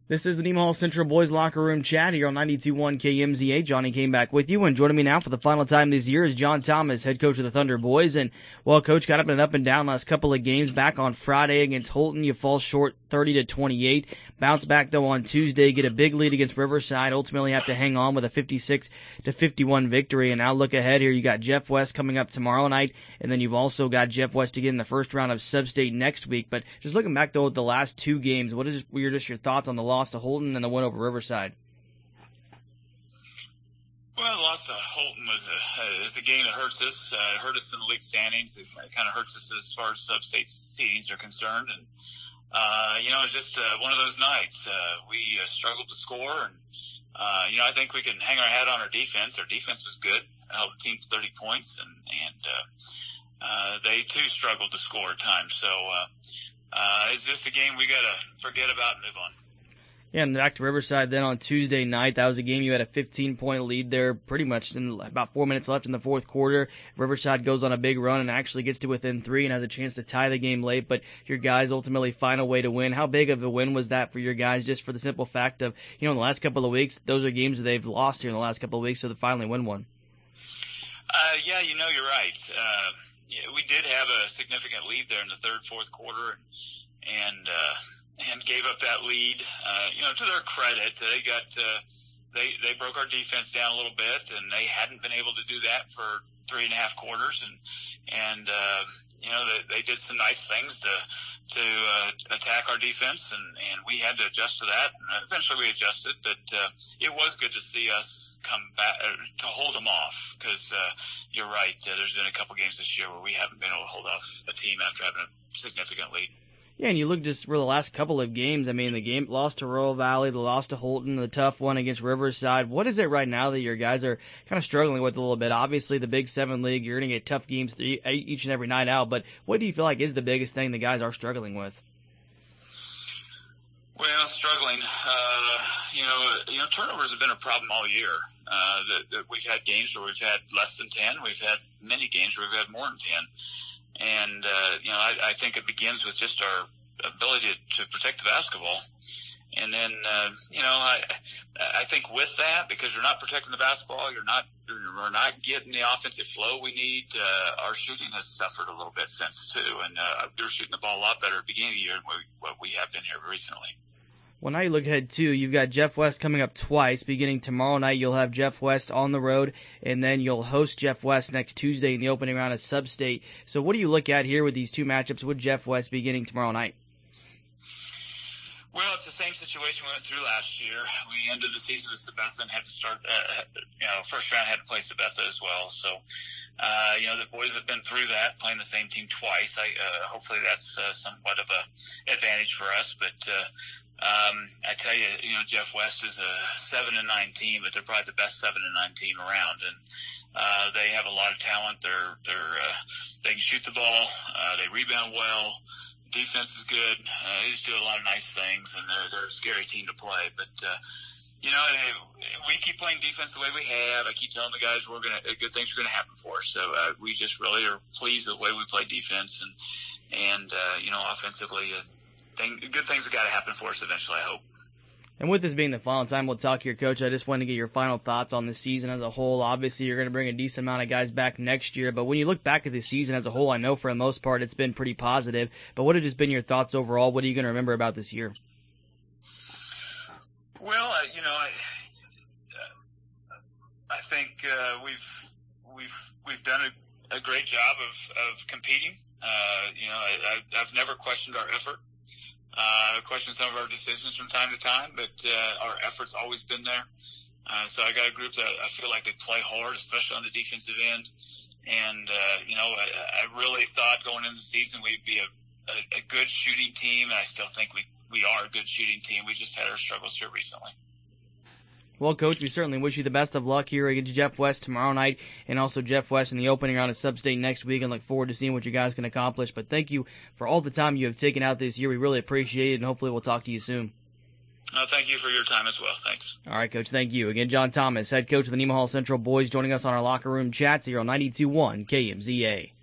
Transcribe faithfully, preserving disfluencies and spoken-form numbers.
This is the Nemaha Central Boys Locker Room Chat here on ninety-two point one K M Z A. Johnny came back with you, and joining me now for the final time this year is John Thomas, head coach of the Thunder Boys. And, well, Coach, got up and up and down last couple of games. Back on Friday against Holton, you fall short thirty to twenty-eight. Bounce back, though, on Tuesday, get a big lead against Riverside. Ultimately have to hang on with a fifty-six to fifty-one victory. And now look ahead here. You got Jeff West coming up tomorrow night, and then you've also got Jeff West again in the first round of Sub-State next week. But just looking back, though, at the last two games, what is your just your thoughts on the loss to Holton and the win over Riverside? Well, the loss to Holton was a, uh, a game that hurts us. Uh, it hurt us in the league standings. It kind of hurts us as far as Sub-State seedings are concerned. And, uh, you know, it's just uh, one of those nights. Uh, we uh, struggled to score. And, uh, you know, I think we can hang our hat on our defense. Our defense was good. Held the team to thirty points. And, and uh, uh, they, too, struggled to score at times. So uh, uh, it's just a game we got to forget about and move on. Yeah, and back to Riverside then on Tuesday night. That was a game you had a fifteen-point lead there pretty much in about four minutes left in the fourth quarter. Riverside goes on a big run and actually gets to within three and has a chance to tie the game late, but your guys ultimately find a way to win. How big of a win was that for your guys, just for the simple fact of, you know, in the last couple of weeks, those are games that they've lost here in the last couple of weeks, so they finally win one? Uh, yeah, you know, you're right. Uh, yeah, we did have a significant lead there in the third, fourth quarter, and uh and gave up that lead. Uh, you know, to their credit, they got uh, they they broke our defense down a little bit, and they hadn't been able to do that for three and a half quarters. And and uh, you know, they, they did some nice things to to uh, attack our defense, and and we had to adjust to that. And eventually, we adjusted, but uh, it was good to see us come back uh, to hold them off, because uh, you're right. Uh, there's been a couple games this year where we haven't been able to hold off a team after having a significant lead. Yeah, and you look just for the last couple of games. I mean, the game lost to Royal Valley, the loss to Holton, the tough one against Riverside. What is it right now that your guys are kind of struggling with a little bit? Obviously, the Big Seven League, you're going to get tough games each and every night out, but what do you feel like is the biggest thing the guys are struggling with? Well, struggling. Uh, you know, you know, turnovers have been a problem all year. Uh, that, that we've had games where we've had less than ten. We've had many games where we've had more than ten. And, uh, you know, I, I think it begins with just our ability to, to protect the basketball. And then, uh, you know, I I think with that, because you're not protecting the basketball, you're not, we're not getting the offensive flow we need, uh, our shooting has suffered a little bit since, too. And uh, we were shooting the ball a lot better at the beginning of the year than we, what we have been here recently. Well, now you look ahead, too. You've got Jeff West coming up twice. Beginning tomorrow night, you'll have Jeff West on the road, and then you'll host Jeff West next Tuesday in the opening round of Sub-State. So what do you look at here with these two matchups with Jeff West beginning tomorrow night? Well, it's the same situation we went through last year. We ended the season with Sabetha and had to start, uh, you know, first round had to play Sabetha as well. So, uh, you know, the boys have been through that, playing the same team twice. I uh, hopefully that's uh, somewhat of a advantage for us, but uh, Um, I tell you, you know, Jeff West is a seven and nine team, but they're probably the best seven and nine team around, and uh, they have a lot of talent. They're they're uh, they can shoot the ball, uh, they rebound well, defense is good. Uh, they just do a lot of nice things, and they're they're a scary team to play. But uh, you know, we keep playing defense the way we have. I keep telling the guys we're gonna good things are gonna happen for us. So uh, we just really are pleased with the way we play defense, and and uh, you know, offensively. Uh, Thing, good things have got to happen for us eventually, I hope. And with this being the final time we'll talk here, Coach, I just wanted to get your final thoughts on the season as a whole. Obviously, you're going to bring a decent amount of guys back next year, but when you look back at the season as a whole, I know for the most part it's been pretty positive, but what have just been your thoughts overall? What are you going to remember about this year? Well, uh, you know, I uh, I think uh, we've we've we've done a, a great job of, of competing. Uh, you know, I, I've never questioned our effort. Uh, question some of our decisions from time to time, but uh, our effort's always been there. Uh, so I got a group that I feel like they play hard, especially on the defensive end. And, uh, you know, I, I really thought going into the season we'd be a, a, a good shooting team, and I still think we, we are a good shooting team. We just had our struggles here recently. Well, Coach, we certainly wish you the best of luck here against Jeff West tomorrow night, and also Jeff West in the opening round of Sub-State next week, and look forward to seeing what you guys can accomplish. But thank you for all the time you have taken out this year. We really appreciate it, and hopefully we'll talk to you soon. Uh, thank you for your time as well. Thanks. All right, Coach, thank you. Again, John Thomas, head coach of the Nemaha Central Boys, joining us on our locker room chats here on ninety-two point one K M Z A.